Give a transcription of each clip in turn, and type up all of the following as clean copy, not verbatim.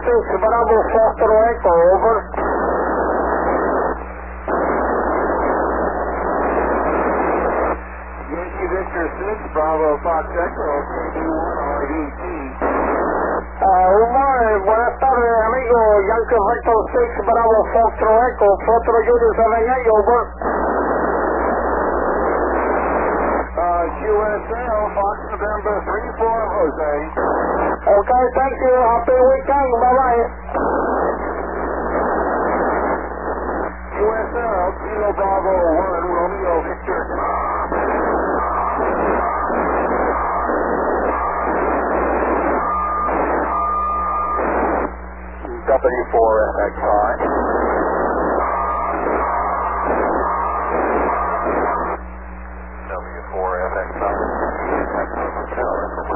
6, Bravo Foxtrot Echo, over. Yankee Victor 6, Bravo Fox Echo, KB1 RVT. Buenas tardes, amigo. Yankee Victor 6, Bravo Foxtrot Echo, Foxtrot Junior 7A, over. QSL, Fox November 34, Jose. Okay, thank you. Happy weekend. Bye-bye. QSL, Kilo Bravo 1, Romeo Victor. W4FXI. W4FXI. Hotel,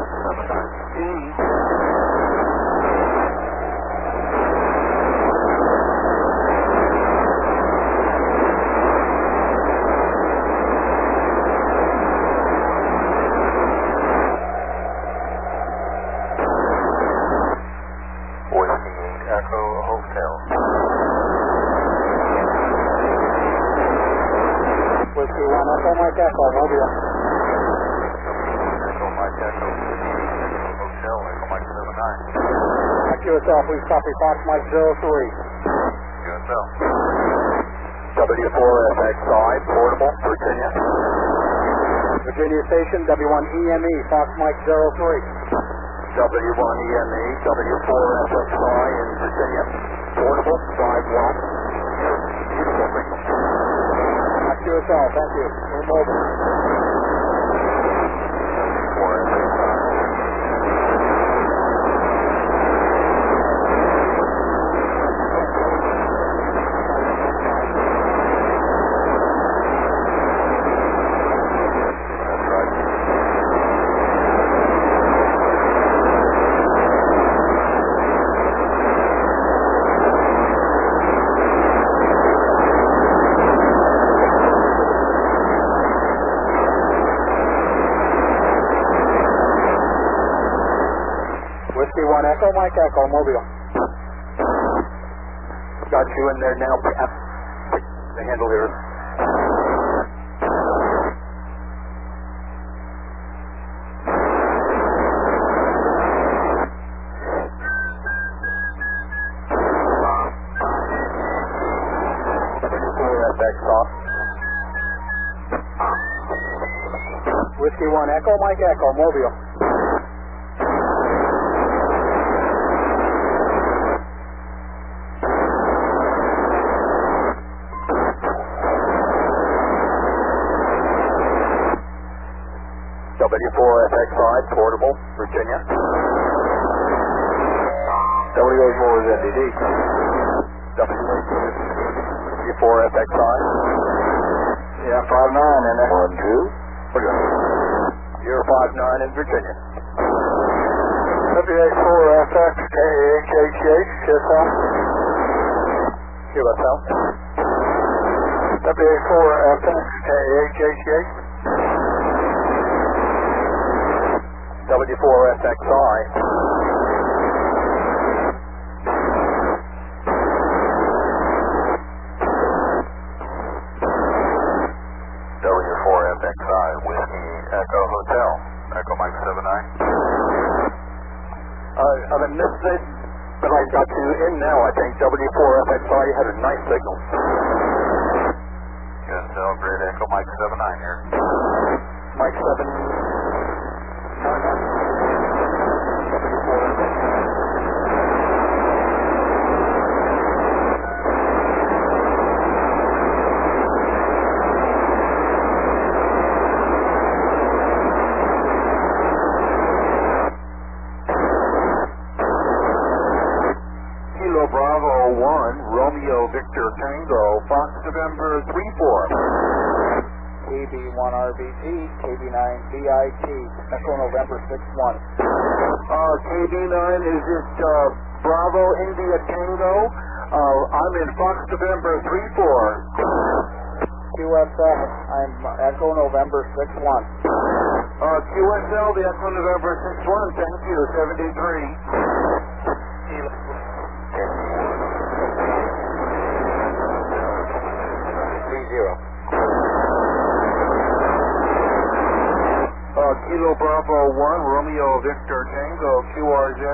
Echo Hotel. Whiskey 1, Echo Mike Echo, Mobile. Echo Mike Echo Hotel, Echo Mike 79. QSL, please copy Fox Mike 03. QSL. W4FXI, Portable, Virginia. Virginia Station, W1EME, Fox Mike 03. W1EME, W4FXI in Virginia. Portable, 5-1. Beautiful signal. QSL, thank you. We're mobile. Whiskey 1, Echo Mike Echo, Mobile. Got you in there now. The handle here. W4FX off. Whiskey 1, Echo Mike Echo, Mobile. W4FXI, Portable, Virginia. W84 is NDD. W4FXI. Yeah, 5-9 in there. 1-2. You're 5-9 in Virginia. W84FX, KHHH, QSL. QSL. W84FX, KHHH. W4FXI. W4FXI, Whiskey Echo Hotel, Echo Mike 79. I missed it, but I got you in now, I think. W4FXI had a nice signal. QSL, Great Echo Mike 79 here. Mike 7. Kilo Bravo 1, Romeo Victor Tango, Fox November 34. KB1RBT, KB9BIT, Echo November 6-1. KB9, is it Bravo India Tango? I'm in Fox November 34. QSL, I'm Echo November 6-1. QSL, the Echo November 6-1, thank you, 73. Kilo Bravo 1, Romeo Victor Tango, QRZ.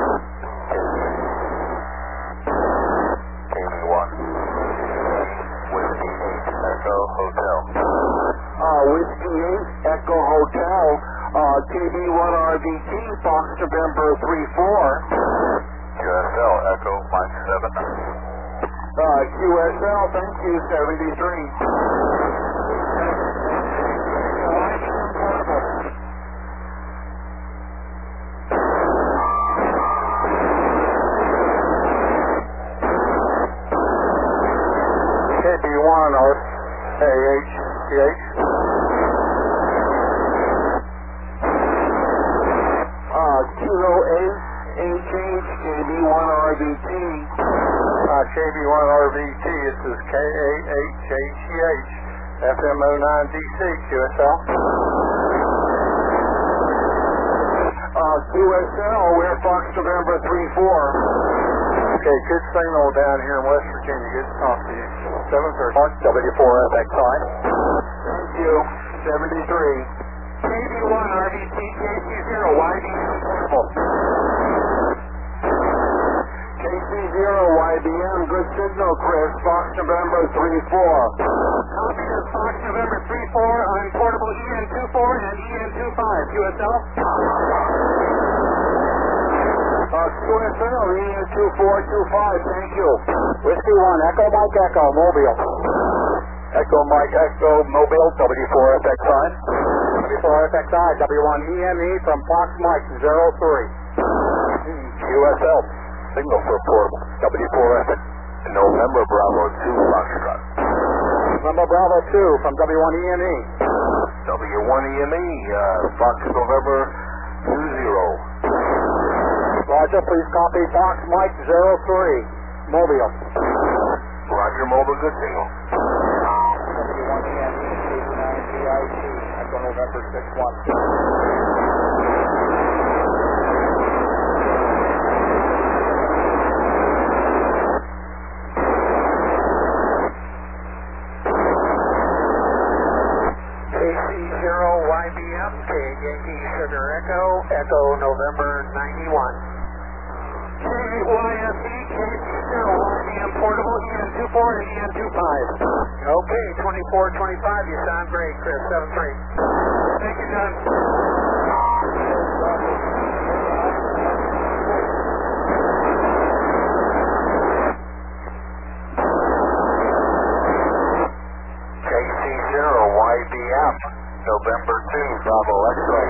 KB1. Whiskey 8, Echo Hotel. Whiskey 8, Echo Hotel, KB1RVT, Fox November 34. QSL, Echo Mike 7. QSL, thank you, 73. KB1 or AHTH. Kilo 8, HH, KB1RVT. KB1RVT, this is KAHHEH, FM09DC, QSL. QSL, we're Fox November 34. Okay, good signal down here in West Virginia. Good to talk to you. 730. W4FXI. Thank you, 73. KB1 RVT, KC0, YBM portable. KC0, YBM, good signal, Chris, Fox November 34. Copy this, Fox November 34 on portable EN24 and EN25, QSL. QSL, EN2425, thank you. Whiskey 1, Echo Mike Echo, Mobile. Echo Mike Echo, Mobile, W4FXI. W4FXI, W1EME from Fox Mike 03. QSL, signal for portable, W4FX. November Bravo 2, Foxtrot. November Bravo 2 from W1EME. W1EME, Fox November 20. Roger, please copy Fox Mike 03, Mobile. Roger, Mobile, good signal. W1EME, 89GIC, Echo November 61. KC0YBM, K Yankee Sugar Echo, Echo November 91. KYFE, KC0YBM portable, EN24 and EN25. Okay, 2425, you sound great, Chris, 73. Thank you, John. KC0YBM, November 2, Bravo X-ray.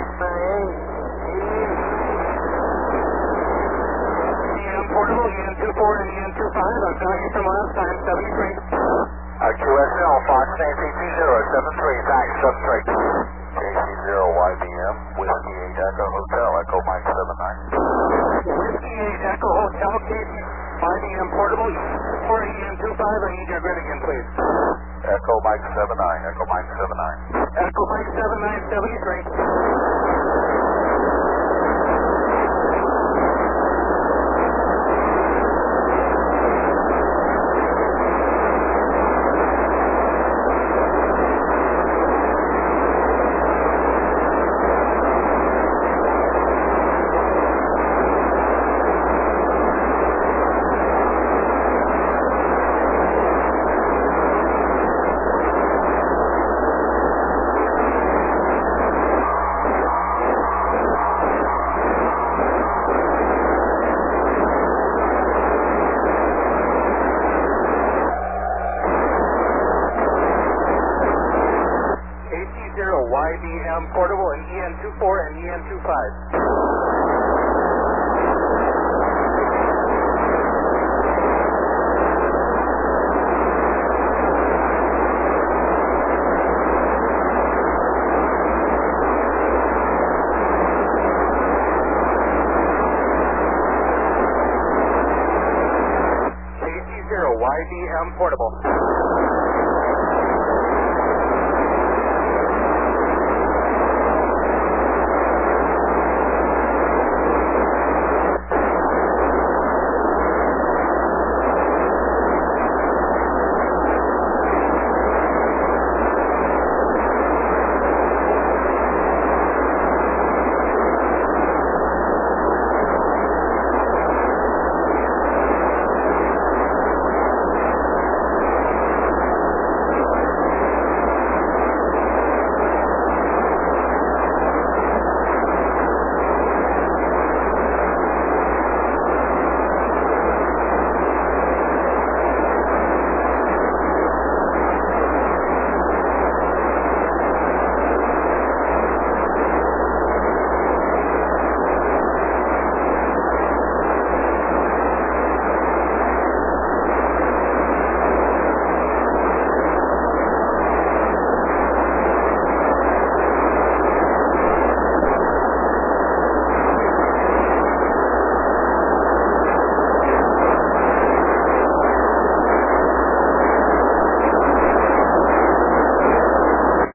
Portable, EN24 and EN25, I'm telling you from last time, 73. QSL, Fox Nancy 2073, thanks, 73. KC0YBM, Whiskey 8 Echo Hotel, Echo Mike 79. Whiskey 8 Echo Hotel, KC5EM Portable, EN24 and EN25, I need your grid again, please. Echo Mike 79, Echo Mike 79. Echo Mike 79, 73. YBM portable and EN24 and EN25. KC0 YBM portable.